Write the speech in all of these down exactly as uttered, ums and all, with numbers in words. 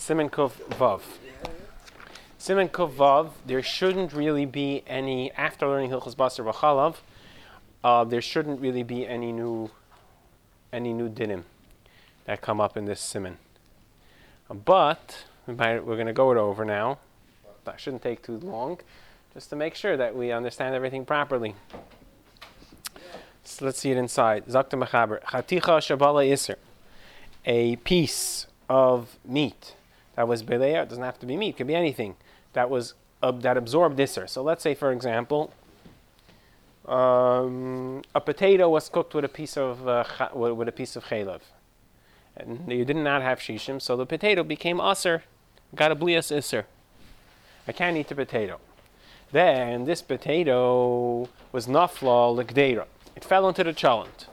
Siman Kuf Vav. Siman Kuf Vav, there shouldn't really be any, after learning Hilchos Basar V'Chalav, uh, there shouldn't really be any new any new dinim that come up in this siman. Uh, but, we might, we're going to go it over now. That shouldn't take too long, just to make sure that we understand everything properly. So let's see it inside. Zakta Mechaber. Chaticha Shabala Isser. A piece of meat that was Beleya, it doesn't have to be meat, it could be anything, that was uh, that absorbed Isser. So let's say, for example, um, a potato was cooked with a piece of uh, cha- with a piece of chaylev, and you did not have shishim, so the potato became aser, got a blias Isser. I can't eat the potato. Then this potato was nafla l'gdeira. It fell into the chalent.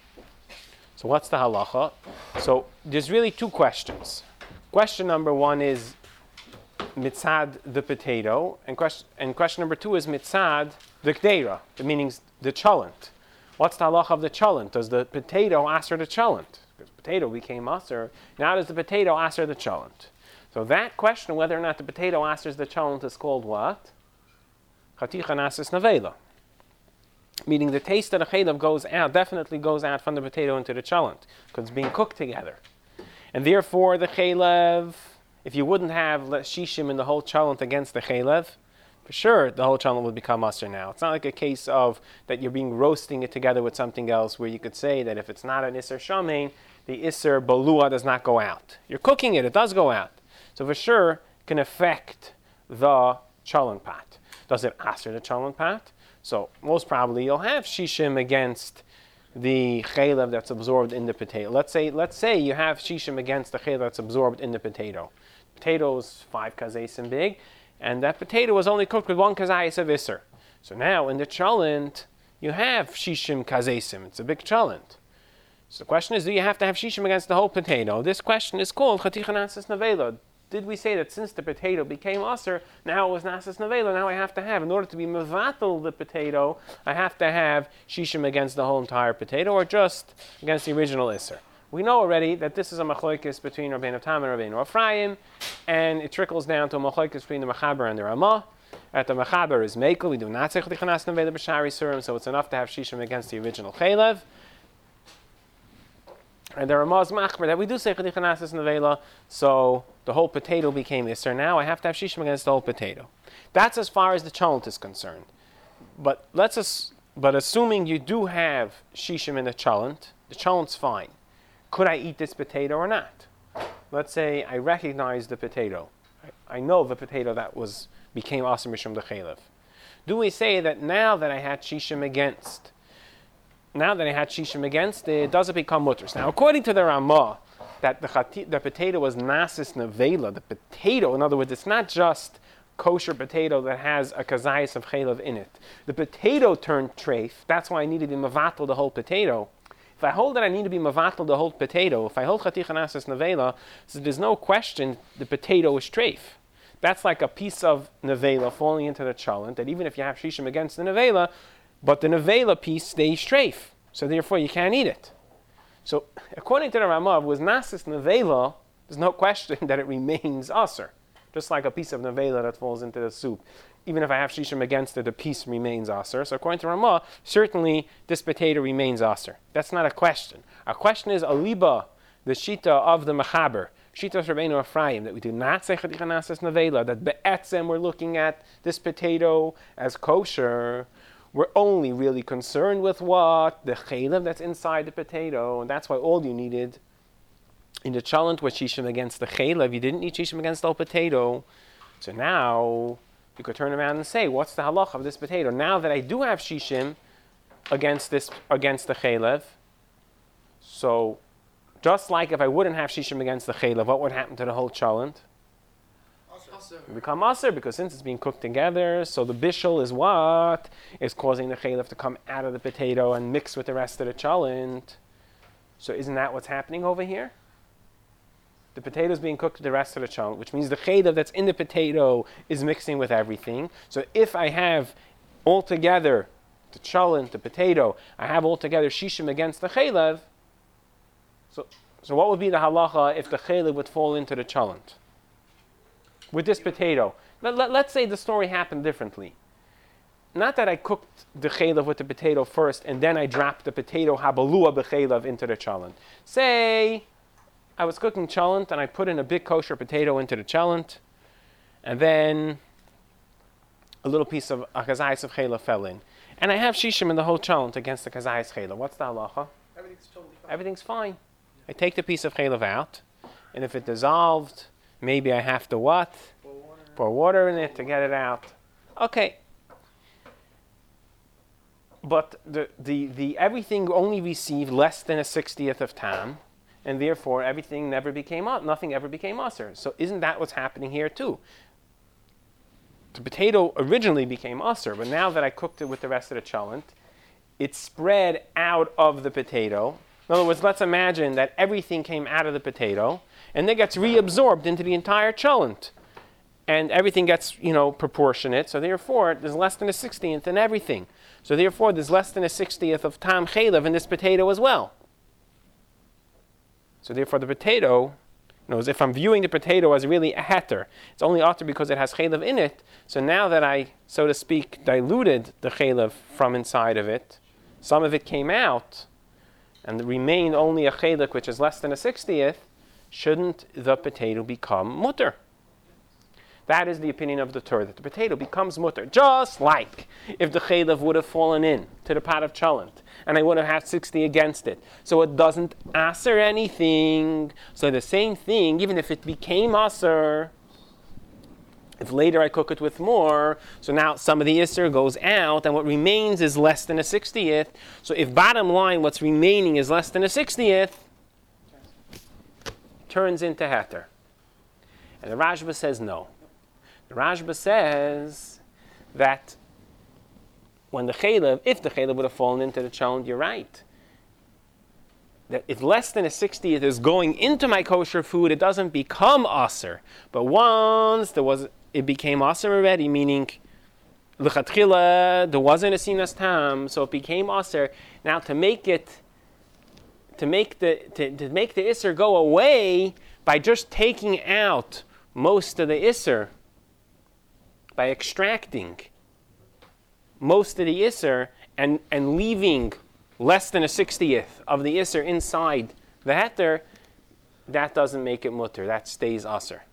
So what's the halacha? So there's really two questions. Question number one is mitzad the potato, and question and question number two is mitzad the gdeira, meaning the chalent. What's the halacha of the chalent? Does the potato aser the chalent? Because the potato became aser. Now does the potato aser the chalent? So that question, whether or not the potato asers the chalent, is called what? Chaticha nasis nevela. Meaning the taste of the chaylev goes out, definitely goes out from the potato into the chalent, because it's being cooked together. And therefore the chaylev, if you wouldn't have shishim in the whole chalent against the chaylev, for sure the whole chalent would become aser now. It's not like a case of that you're being roasting it together with something else, where you could say that if it's not an iser shamein, the iser balua does not go out. You're cooking it, it does go out. So for sure, it can affect the chalent pot. Does it aser the chalent pot? So most probably you'll have shishim against the chaylev that's absorbed in the potato. Let's say let's say you have shishim against the chaylev that's absorbed in the potato. Potato is five kazesim big, and that potato was only cooked with one kazayis of iser. So now in the chalent, you have shishim kazesim. It's a big chalent. So the question is, do you have to have shishim against the whole potato? This question is called chaticha nasis nevela. Did we say that since the potato became aser, now it was nasis nevela, now I have to have, in order to be mevatel the potato, I have to have shishim against the whole entire potato, or just against the original iser. We know already that this is a machlokes between Rabbeinu Tam and Rabbeinu Ephraim, and it trickles down to a machlokes between the Mechaber and the Ramah. At the Mechaber is mekel, we do not say chaticha nasis nevela b'shari surim, so it's enough to have shishim against the original chaylev. And the Ramah is machmer that we do say chaticha nasis nevela, so the whole potato became iser. Now I have to have shishim against the whole potato. That's as far as the chalent is concerned. But let's as, but assuming you do have shishim in the chalent, the chalent's fine. Could I eat this potato or not? Let's say I recognize the potato. I, I know the potato that was became aser mishum the chaylev. Do we say that now that I had shishim against, now that I had shishim against it, does it become mutters? Now according to the Ramah, that the, chati, the potato was nasis nevela, the potato, in other words, it's not just kosher potato that has a kazayis of chaylev in it. The potato turned treif, that's why I needed to be mavatel the whole potato. If I hold that I need to be mavatel the whole potato, if I hold chaticha nasis nevela, so there's no question the potato is treif. That's like a piece of nevela falling into the chalent, that even if you have shishim against the nevela, but the nevela piece stays treif, so therefore you can't eat it. So, according to the Ramah, was nasis nevela, there's no question that it remains aser. Just like a piece of nevela that falls into the soup. Even if I have shishim against it, the piece remains aser. So according to Ramah, certainly this potato remains aser. That's not a question. Our question is aliba, the shita of the Mechaber, shita of Rabbeinu Ephraim, that we do not say chaticha nasis nevela, that be'etzem we're looking at this potato as kosher. We're only really concerned with what? The chaylev that's inside the potato. And that's why all you needed in the chalent was shishim against the chaylev. You didn't need shishim against the whole potato. So now you could turn around and say, what's the halach of this potato? Now that I do have shishim against this, against the chaylev, so just like if I wouldn't have shishim against the chaylev, what would happen to the whole chalent? It become aser, because since it's being cooked together, so the bishul is what is causing the chaylev to come out of the potato and mix with the rest of the chalent. So isn't that what's happening over here? The potato is being cooked with the rest of the chalent, which means the chaylev that's in the potato is mixing with everything. So if I have altogether the chalent, the potato, I have altogether shishim against the chaylev, so, so what would be the halacha if the chaylev would fall into the chalent? with this potato. Let, let, let's say the story happened differently. Not that I cooked the chaylev with the potato first and then I dropped the potato habalua b'chaylev into the cholent. Say I was cooking cholent and I put in a big kosher potato into the cholent, and then a little piece of a kazayis of chaylev fell in. And I have shishim in the whole cholent against the kazayis chaylev. What's the halacha? Everything's totally fine. Everything's fine. I take the piece of chaylev out, and if it dissolved, maybe I have to what? Pour water. Pour water in it to get it out. Okay. But the, the, the everything only received less than a sixtieth of tam, and therefore everything never became, nothing ever became usr. So isn't that what's happening here too? The potato originally became usr, but now that I cooked it with the rest of the cholent, it spread out of the potato. In other words, let's imagine that everything came out of the potato, and then gets reabsorbed into the entire cholent. And everything gets, you know, proportionate, so therefore there's less than a sixtieth in everything. So therefore there's less than a sixtieth of tam chaylev in this potato as well. So therefore the potato, you know, as if I'm viewing the potato as really a heter, it's only utter because it has chaylev in it. So now that I, so to speak, diluted the chaylev from inside of it, some of it came out, and there remained only a chaylev which is less than a sixtieth, shouldn't the potato become mutter? That is the opinion of the Torah, that the potato becomes mutter, just like if the chaylev would have fallen in to the pot of cholent, and I would have had sixty against it. So it doesn't aser anything. So the same thing, even if it became aser, if later I cook it with more, so now some of the iser goes out, and what remains is less than a sixtieth. So if bottom line, what's remaining is less than a sixtieth, turns into heter. And the Rashba says no. The Rashba says that when the chaylev, if the chaylev would have fallen into the cholent, you're right. That if less than a sixtieth is going into my kosher food, it doesn't become aser. But once there was, it became aser already, meaning l'chatchila, there wasn't a sinas tam, so it became aser. Now to make it, to make the to, to make the iser go away by just taking out most of the iser, by extracting most of the iser and, and leaving less than a sixtieth of the iser inside the heter, that doesn't make it mutter. That stays aser.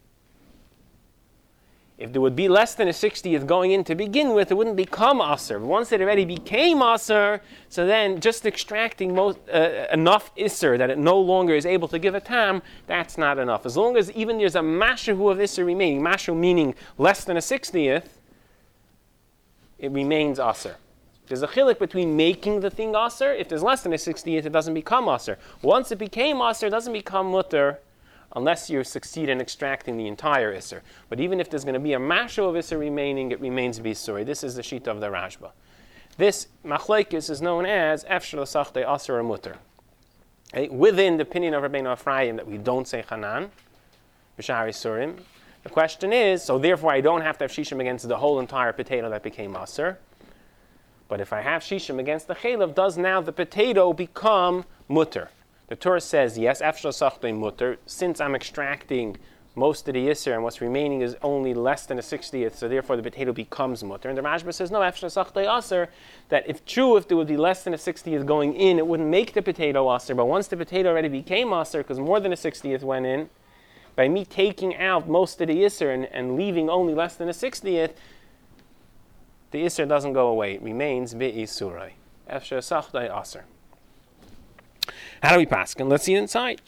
If there would be less than a sixtieth going in to begin with, it wouldn't become aser. Once it already became aser, so then just extracting most, uh, enough iser that it no longer is able to give a tam, that's not enough. As long as even there's a mashahu of iser remaining, mashahu meaning less than a sixtieth, it remains aser. There's a chilik between making the thing aser. If there's less than a sixtieth, it doesn't become aser. Once it became aser, it doesn't become mutter, unless you succeed in extracting the entire Isser. But even if there's going to be a mashu of Isser remaining, it remains Bisuri. This is the sheet of the Rashba. This machlekes is known as Efshel Sachte Aser or Mutter. Okay? Within the opinion of Rabbeinu Ephraim that we don't say Hanan, B'Shar Isurim. The question is, so therefore I don't have to have Shishim against the whole entire potato that became Aser. But if I have Shishim against the Chaylev, does now the potato become Mutter? The Torah says, yes, Efshel Sachte Mutter, since I'm extracting most of the Yisr and what's remaining is only less than a sixtieth, so therefore the potato becomes Mutter. And the Rashba says, no, Efshel Sachte Aser, that if true, if there would be less than a sixtieth going in, it wouldn't make the potato Aser, but once the potato already became Aser, because more than a sixtieth went in, by me taking out most of the Yisr and, and leaving only less than a sixtieth, the Yisr doesn't go away. It remains Be'isurai. Efshel Sachte Aser. How do we pass? Let's see inside.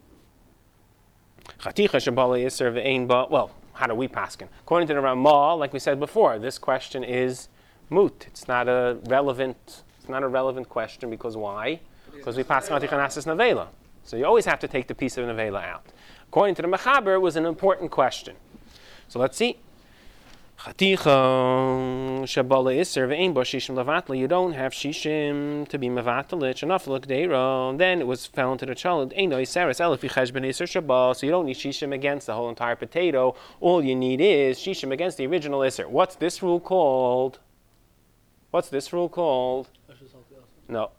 Well, how do we pass? According to the Ramah, like we said before, this question is moot. It's not a relevant. It's not a relevant question because why? Because we pass Chanasis Nevela. So you always have to take the piece of Nevela out. According to the Mechaber, it was an important question. So let's see. You don't have shishim to be mevatalich enough look deiro. Then it was fell into the cholent. So you don't need shishim against the whole entire potato. All you need is shishim against the original iser. What's this rule called? What's this rule called? No.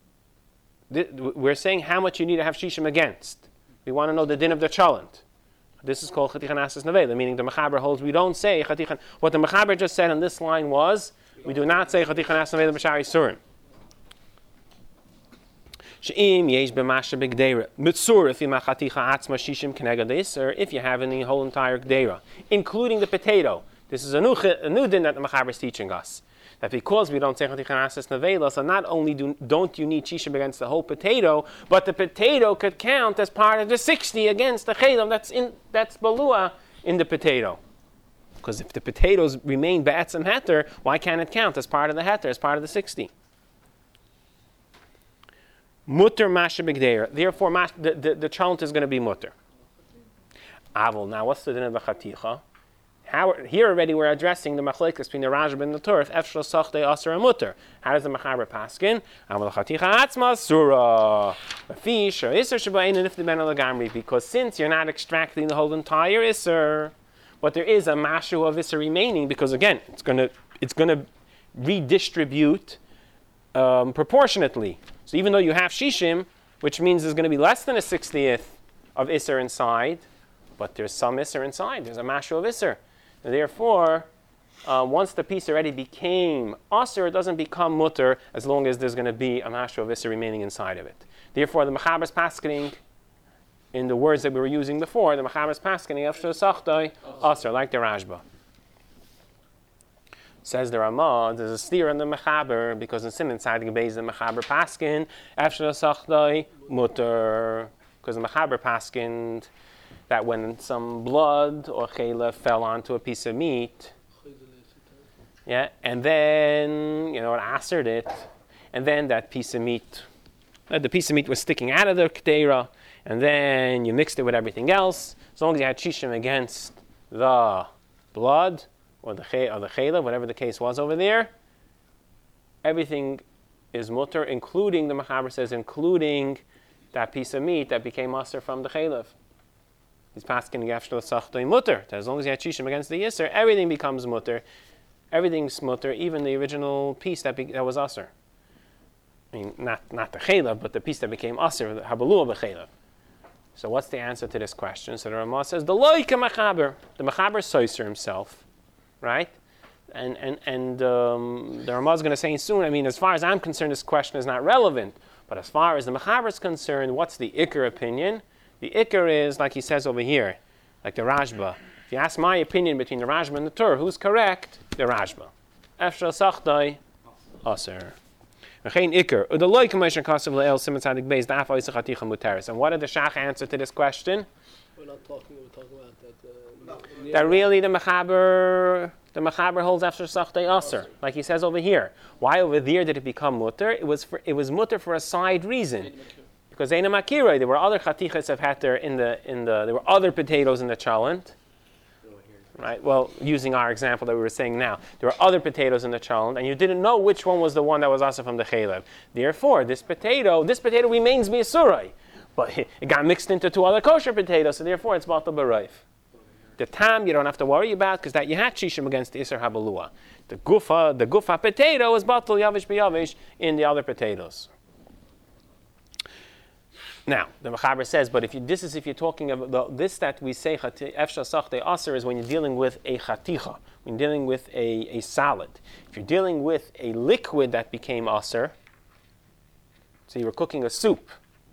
We're saying how much you need to have shishim against. We want to know the din of the cholent. This is called Chaticha Nasas Nevela, meaning the Mechaber holds we don't say Chaticha. What the Mechaber just said on this line was, we do not say Chaticha Nasas Nevela B'Shari Surim. She'im yesh b'masha b'gdeira mitzur if imachaticha atzma shishim k'negad or if you have in the whole entire gdeira, including the potato. This is a new a new din that the Mechaber is teaching us. That because we don't say Chaticha Nasas Nevela, so not only do, don't you need shishim against the whole potato, but the potato could count as part of the sixty against the chelam that's in that's balua in the potato. Because if the potatoes remain ba'atzim heter, why can't it count as part of the heter, as part of the sixty? Mutter masha b'gdeira. Therefore, mash, the, the, the chalent is going to be mutter. Avol. Now, what's the din of the chaticha? How, here already we're addressing the machlekes between the Rashba and the Torah. Efshel sachdei aser and mutter. How does the Mechaber paskin? Avol chaticha atzma surah. Fish or iser shebayin and if the ben alagamri. Because since you're not extracting the whole entire iser, but there is a mashu of iser remaining, because again, it's going to it's going to redistribute um, proportionately. So even though you have shishim, which means there's going to be less than a sixtieth of Isser inside, but there's some Isser inside. There's a mashu of Isser. And therefore, uh, once the piece already became Asr, it doesn't become mutter as long as there's going to be a mashu of Isser remaining inside of it. Therefore, the Mechaber's paskening, in the words that we were using before, the Mechaber's paskening, Efshel Sachdai Asr, like the Rashba. Says the Ramah, there's a steer in the Mechaber, because in Simon side the Beis the Mechaber paskin, Efshel Sachdai mutter, because the Mechaber paskined that when some blood or chela fell onto a piece of meat, yeah, and then you know it asered it, and then that piece of meat, uh, the piece of meat was sticking out of the k'deira, and then you mixed it with everything else. As long as you had shishim against the blood or the che- or the chela, whatever the case was over there, everything is mutter, including the Mechaber says, including that piece of meat that became aser from the chelav. He's paskin gafshel sachdoi mutter. As long as you had shishim against the yisr, everything becomes mutter. Everything's mutter, even the original piece that be, that was aser. I mean, not not the chelav, but the piece that became aser, the habalua b'chelav. So what's the answer to this question? So the Ramah says, the loika Mechaber. The Mechaber soiser himself, right? And and and um, the Ramah is going to say soon, I mean, as far as I'm concerned, this question is not relevant. But as far as the Mechaber is concerned, what's the Iker opinion? The Iker is, like he says over here, like the Rashba. If you ask my opinion between the Rashba and the Torah, who's correct? The Rashba. Efshel sachdai aser. V'chein Iker. Udaloi k'meisher kasav le'el simen tzadik beis da'af oisach haticha muteris. And what did the Shach answer to this question? We're not talking, we're talking about that. Uh, no. That really the Mechaber, the Mechaber holds after sachdai aser, like he says over here. Why over there did it become mutter? It was for, it was mutter for a side reason. Because Eina Makiroi, there were other chatichas of heter in the in the there were other potatoes in the chalent. Right? Well, using our example that we were saying now, there were other potatoes in the chalent, and you didn't know which one was the one that was also from the chalev. Therefore, this potato, this potato remains miasurai, but it got mixed into two other kosher potatoes, so therefore it's batal b'roif. The tam you don't have to worry about because that you had shishim against the iser habalua. The gufa, the gufa potato is batal yavish b'yavish in the other potatoes. Now, the Mechaber says, but if you, this is if you're talking about the, this that we say efshel sachdei aser is when you're dealing with a chaticha, when you're dealing with a, a salad. If you're dealing with a liquid that became aser, so you were cooking a soup,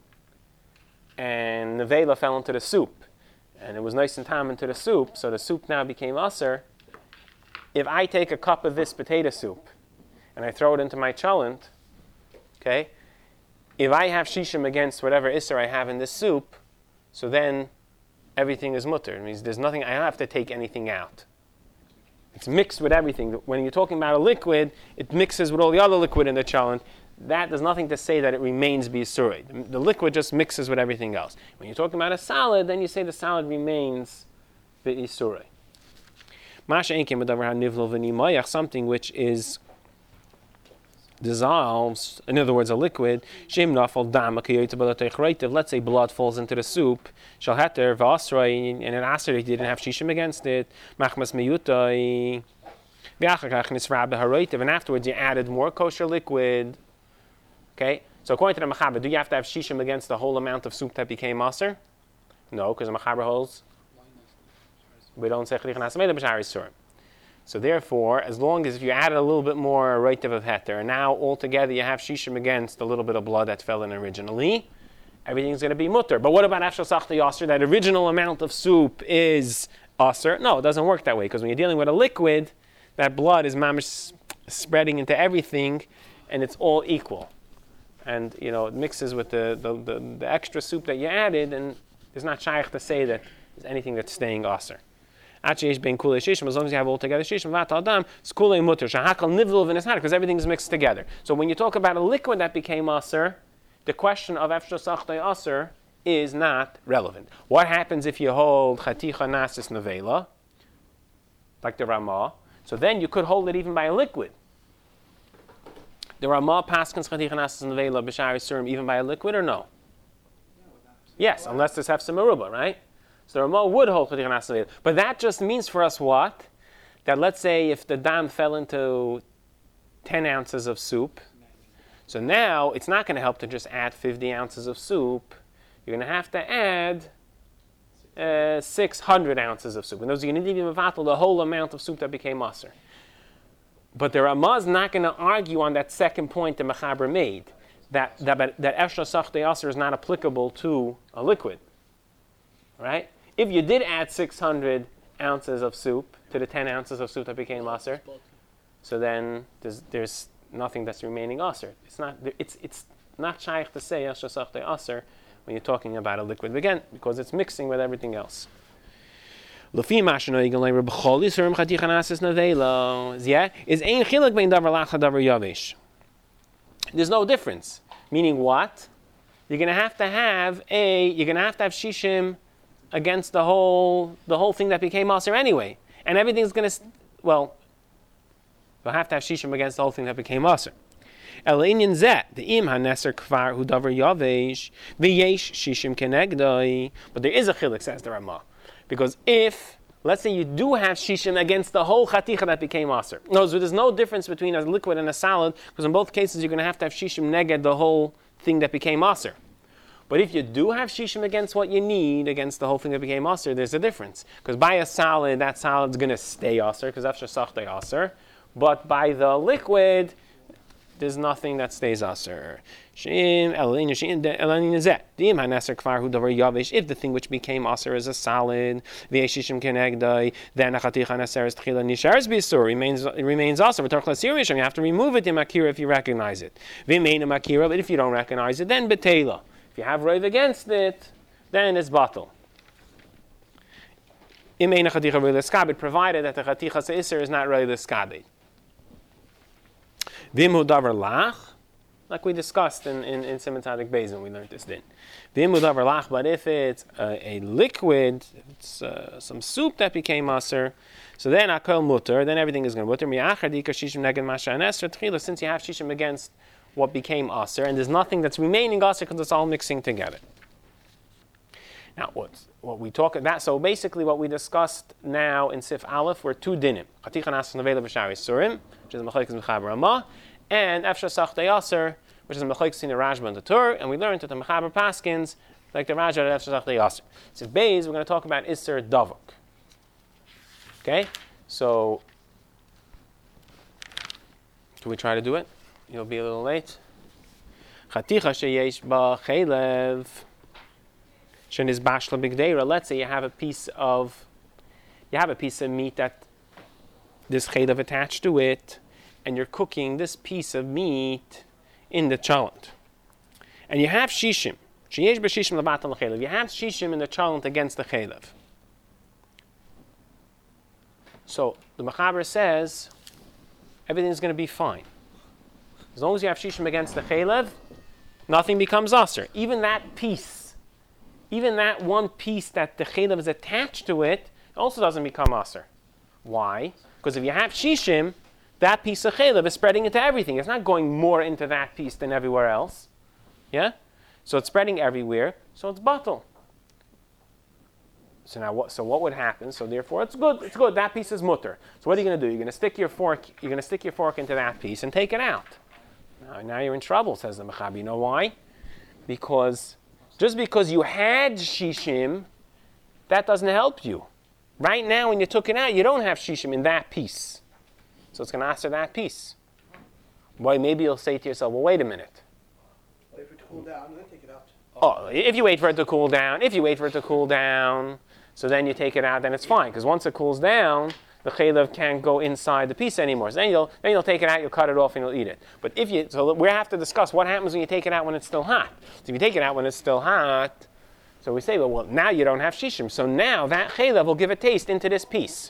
and nevela fell into the soup, and it was nice and tam into the soup, so the soup now became aser. If I take a cup of this potato soup, and I throw it into my chalent, okay, if I have shishim against whatever isser I have in this soup, so then everything is mutter. It means there's nothing, I don't have to take anything out. It's mixed with everything. When you're talking about a liquid, it mixes with all the other liquid in the chalent. That does nothing to say that it remains b'yisurei. The, the liquid just mixes with everything else. When you're talking about a salad, then you say the salad remains b'yisurei. Masha enkim b'davar ha'nivlo v'nimayach, something which is dissolves, in other words, a liquid. Shem nafal dam let's say blood falls into the soup. Shal heter v'asrei, and an aser he didn't have shishim against it. Machmas meyutai. And afterwards you added more kosher liquid. Okay, so according to the Mechaber, do you have to have shishim against the whole amount of soup that became aser? No, because the Mechaber holds We don't say Chadicha Nasameda B'Shari Surim. So therefore, as long as if you added a little bit more Reitiv of Heter, and now altogether you have Shishim against a little bit of blood that fell in originally, everything's going to be mutter. But what about Afshal Sachta Yasser? That original amount of soup is Aser? No, it doesn't work that way, because when you're dealing with a liquid, that blood is mamish spreading into everything, and it's all equal. And, you know, it mixes with the, the, the, the extra soup that you added, and there's not shaykh to say that there's anything that's staying Aser. As long as you have all together shishim, it's kulei mutter. Shahakal nivdul v'nisnad, because everything's mixed together. So when you talk about a liquid that became aser, the question of efshar sachdei aser is not relevant. What happens if you hold chaticha nasis nevela, like the Ramah? So then you could hold it even by a liquid. The Ramah paskins chaticha nasis nevela b'shari surim even by a liquid, or no? Yes, unless there's hefsem meruba, right? So the Ramah would hold Chadicha Nasameda. But that just means for us what? That let's say if the dam fell into ten ounces of soup, so now it's not going to help to just add fifty ounces of soup. You're going to have to add uh, six hundred ounces of soup. And those are going to need to mevatel the whole amount of soup that became aser. But the Ramah is not going to argue on that second point the Mechaber made, that that, that Efshar Sachdei Aser is not applicable to a liquid. Right? If you did add six hundred ounces of soup to the ten ounces of soup that became aser, so then there's, there's nothing that's remaining aser. It's not it's it's not shaykh to say Efshar Sachdei Aser when you're talking about a liquid again, because it's mixing with everything else. Yeah, is ein chilek bein davar lach davar yavish. There's no difference. Meaning what? You're going to have to have a you're going to have to have shishim against the whole the whole thing that became aser anyway, and everything's going to well, you'll have to have shishim against the whole thing that became aser. El inyan zeh the im haneser kvar hu davar yavesh v'yesh shishim kenegdoi. But there is a chilek, says the Ramah, because if let's say you do have shishim against the whole chaticha that became aser, no, so there's no difference between a liquid and a salad, because in both cases you're going to have to have shishim neged the whole thing that became aser. But if you do have shishim against what you need, against the whole thing that became aser, there's a difference. Because by a salad, that salad's going to stay aser, because that's just sachdei aser. But by the liquid, there's nothing that stays aser. If the thing which became aser is a salad, then a chaticha neseres tchila nishares bisur remains remains aser. You have to remove it in makira if you recognize it. But if you don't recognize it, then betela. If you have roiv against it, then it's batal. Provided that the chaticha se'iser is not roiv l'skabed. Vimhu davar lach, like we discussed in in, in Siman Tzadik Beis, we learned this din. Vimhu davar lach, but if it's a, a liquid, if it's uh, some soup that became aser, so then akol mutter, then everything is going to mutter. Mi'achar dika shishim neged masha anesra tchila, since you have shishim against what became aser, and there's nothing that's remaining aser because it's all mixing together. Now, what what we talk about? So basically, what we discussed now in Sif Aleph were two dinim: chaticha nasis nevela b'shari surim, which is Mechalekes Mechaber Ramah, and Efshar Sachdei Aser, which is Mechalekes in the Rashba and the Tur. And we learned that the Mechaber Paskins, like the Rajah at Efshar Sachdei Aser. Sif Beis, we're going to talk about Isser Davuk. Okay, so can we try to do it? You'll be a little late. Chaticha sheyesh ba chelev sheniz bashla bigdeira. Let's say you have a piece of you have a piece of meat that this chelev attached to it, and you're cooking this piece of meat in the chalent, and you have shishim. Sheyesh ba shishim labatan l'chelev. You have shishim in the chalent against the chelev. So the Mechaber says everything's going to be fine. As long as you have shishim against the chelev, nothing becomes aser. Even that piece, even that one piece that the chelev is attached to it, also doesn't become aser. Why? Because if you have shishim, that piece of chelev is spreading into everything. It's not going more into that piece than everywhere else. Yeah? So it's spreading everywhere, so it's batal. So now, what? So what would happen? So therefore, it's good. It's good. That piece is mutter. So what are you going to do? You're going to stick your fork. You're going to stick your fork into that piece and take it out. Now, now you're in trouble, says the Mechaber. You know why? Because just because you had shishim, that doesn't help you. Right now, when you took it out, you don't have shishim in that piece. So it's going to answer that piece. Boy, maybe you'll say to yourself, well, wait a minute. Wait for it to cool down and then take it out. Oh, if you wait for it to cool down, if you wait for it to cool down, so then you take it out, then it's fine. Because once it cools down, the chaylev can't go inside the piece anymore. So then you'll, then you'll take it out, you'll cut it off, and you'll eat it. But if you, so we have to discuss what happens when you take it out when it's still hot. So if you take it out when it's still hot, so we say, well, well now you don't have shishim. So now that chaylev will give a taste into this piece.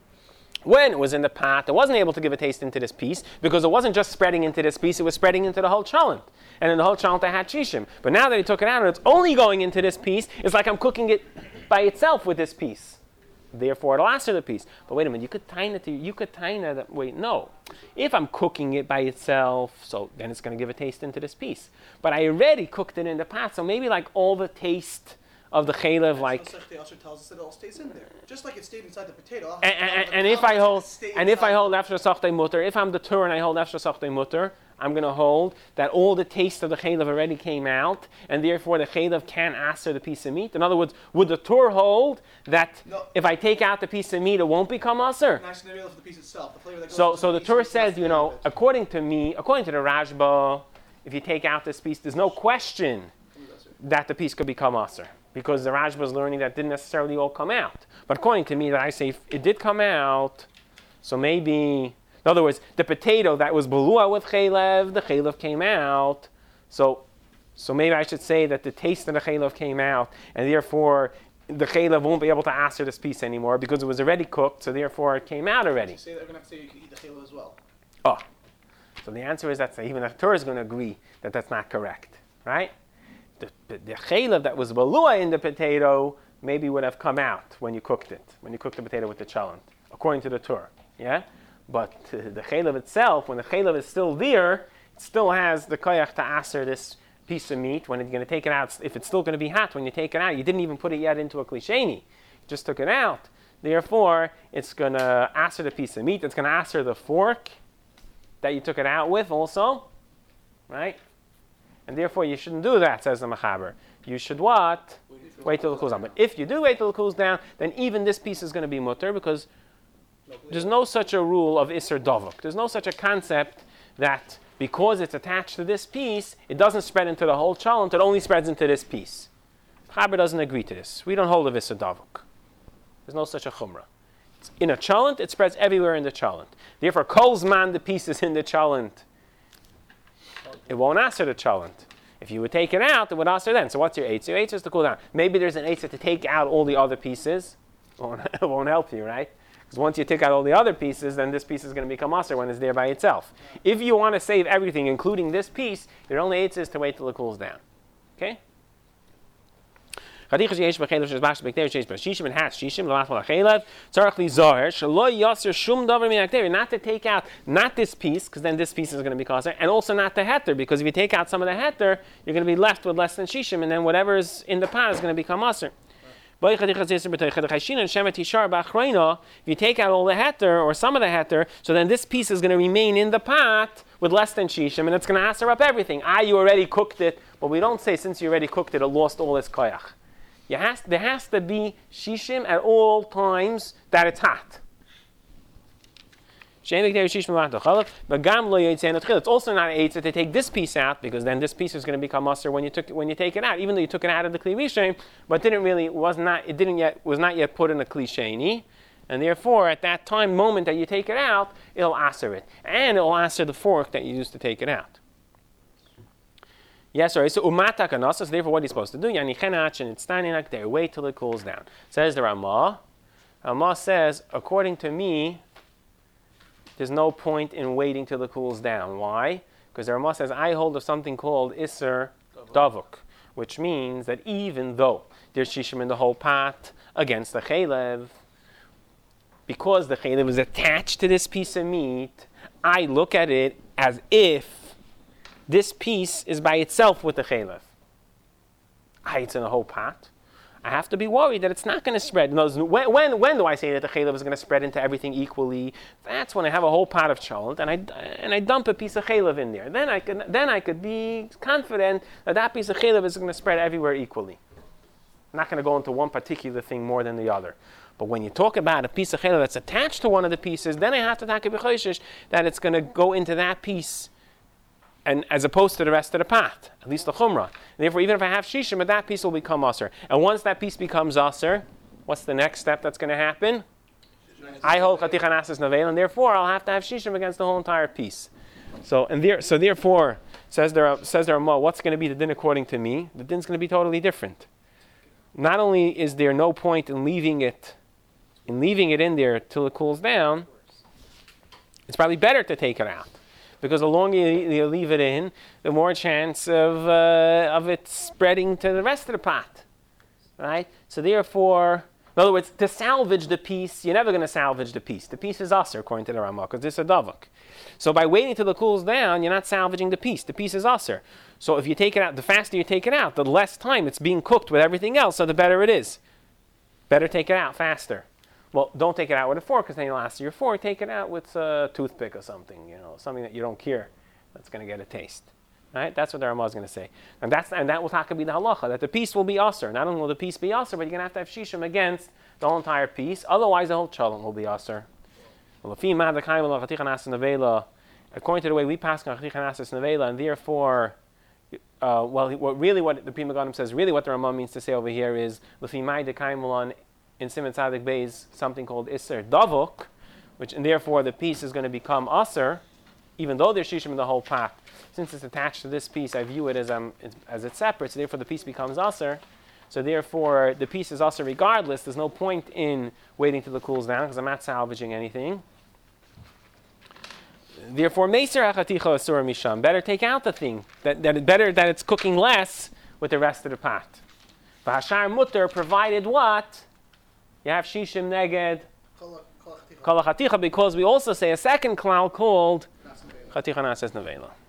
When it was in the pot, it wasn't able to give a taste into this piece because it wasn't just spreading into this piece, it was spreading into the whole cholent. And in the whole cholent I had shishim. But now that he took it out and it's only going into this piece, it's like I'm cooking it by itself with this piece. Therefore, it'll answer the piece. But wait a minute, you could tine it to, you could tine it, wait, no. If I'm cooking it by itself, so then it's going to give a taste into this piece. But I already cooked it in the pot, so maybe like all the taste of the chaylev, like... So the usher tells us that it all stays in there. Just like it stayed inside the potato. And, and, and if I hold, and if I hold after sachtei mutter, if I'm the tur and I hold after sachtei mutter, I'm going to hold that all the taste of the chaylev already came out, and therefore the chaylev can answer the piece of meat. In other words, would the tur hold that no. if I take out the piece of meat, it won't become usher? Nice scenario for the piece itself. The flavor that goes So, into so the piece tur is says, the you know, flavor of it. according to me, according to the Rashba, if you take out this piece, there's no question that the piece could become usher. Because the Rashba is learning that didn't necessarily all come out. But according to me, that I say it did come out, so maybe, in other words, the potato that was belua with chaylev, the chaylev came out. So, so maybe I should say that the taste of the chaylev came out, and therefore the chaylev won't be able to answer this piece anymore because it was already cooked. So therefore it came out already. Say that we're gonna have to say you can eat the chaylev as well. Oh, so the answer is that even the Torah is going to agree that that's not correct, right? The, the, the chaylev that was balua in the potato maybe would have come out when you cooked it, when you cooked the potato with the cholent, according to the Torah, yeah? But uh, the chaylev itself, when the chaylev is still there, it still has the koyach to aser this piece of meat. When you're going to take it out, if it's still going to be hot when you take it out, you didn't even put it yet into a klisheni, you just took it out. Therefore, it's going to aser the piece of meat, it's going to aser the fork that you took it out with also, right? And therefore, you shouldn't do that, says the Machaber. You should what? Wait till it cools down. But if you do wait till it cools down, then even this piece is going to be mutter because there's no such a rule of Isser Dovuk. There's no such a concept that because it's attached to this piece, it doesn't spread into the whole cholent, it only spreads into this piece. Machaber doesn't agree to this. We don't hold of Isser Dovuk. There's no such a chumrah. It's in a cholent, it spreads everywhere in the cholent. Therefore, Kol Zman, the piece is in the cholent. It won't answer the cholent. If you would take it out, it would answer then. So what's your eitzah? Your eitzah is to cool down. Maybe there's an eitzah to take out all the other pieces. It won't, it won't help you, right? Because once you take out all the other pieces, then this piece is going to become aser when it's there by itself. If you want to save everything, including this piece, your only eitzah is to wait till it cools down. Okay? Not to take out, not this piece, because then this piece is going to be kosher, and also not the heter, because if you take out some of the heter, you're going to be left with less than shishim, and then whatever is in the pot is going to become aser. If you take out all the heter, or some of the heter, so then this piece is going to remain in the pot with less than shishim, and it's going to aser up everything. Ah, you already cooked it, but we don't say since you already cooked it, it lost all its koyach. You has, there has to be shishim at all times that it's hot. It's also not an eitzah to take this piece out because then this piece is going to become usher when you took when you take it out, even though you took it out of the kli rishon, but didn't really was not it didn't yet was not yet put in a kli sheni, and therefore at that time moment that you take it out, it'll aser it, and it'll aser the fork that you used to take it out. Yes, sorry. So umata kanosas. Therefore, what are you supposed to do? Yani chenach and it's standing like there. Wait till it cools down. Says the Ramah. Ramah says, according to me, there's no point in waiting till it cools down. Why? Because the Ramah says, I hold of something called Isser Davuk, which means that even though there's shishim in the whole pot against the chaylev, because the chaylev is attached to this piece of meat, I look at it as if this piece is by itself with the chaylev. Ah, it's in the whole pot. I have to be worried that it's not going to spread. When, when, when do I say that the chaylev is going to spread into everything equally? That's when I have a whole pot of cholent and I and I dump a piece of chaylev in there. Then I could then I could be confident that that piece of chaylev is going to spread everywhere equally. I'm not going to go into one particular thing more than the other. But when you talk about a piece of challah that's attached to one of the pieces, then I have to take a b'choishish that it's going to go into that piece, and as opposed to the rest of the pot, at least the chumrah. And therefore, even if I have shishim, that piece will become aser. And once that piece becomes aser, what's the next step that's going to happen? I hold chaticha nasas nevela, and therefore I'll have to have shishim against the whole entire piece. So and there, so therefore, says there, says there, what's going to be the din according to me? The din's going to be totally different. Not only is there no point in leaving it, in leaving it in there till it cools down, it's probably better to take it out, because the longer you, you leave it in, the more chance of uh, of it spreading to the rest of the pot, right? So therefore, in other words, to salvage the piece, you're never going to salvage the piece. The piece is aser, according to the Ramah, because it's a davuk. So by waiting till it cools down, you're not salvaging the piece. The piece is aser. So if you take it out, the faster you take it out, the less time it's being cooked with everything else, so the better it is. Better take it out faster. Well, don't take it out with a fork, because then you'll ask your fork. Take it out with a toothpick or something, you know, something that you don't care that's going to get a taste. Right? That's what the Ramah is going to say. And that's and that will talk be the halacha, that the piece will be aser. Not only will the piece be aser, but you're going to have to have shishim against the whole entire piece. Otherwise, the whole challah will be aser. According to the way we pass on chaticha nasas nevela, and therefore, uh, well, what really what the Pri Megadim says, really what the Ramah means to say over here is lefi mai dekaimelon in Siman Tzadik Beis, something called iser davuk, which and therefore the piece is going to become aser, even though there's shishim in the whole pot. Since it's attached to this piece, I view it as um it's, as it's separate. So therefore, the piece becomes aser. So therefore, the piece is aser regardless. There's no point in waiting till it cools down because I'm not salvaging anything. Therefore, meiser hachaticha asura misham. Better take out the thing. That that it, better that it's cooking less with the rest of the pot. V'hashar mutter, provided what? You have shishim neged kol hachaticha, because we also say a second klal called chaticha nasas nevela.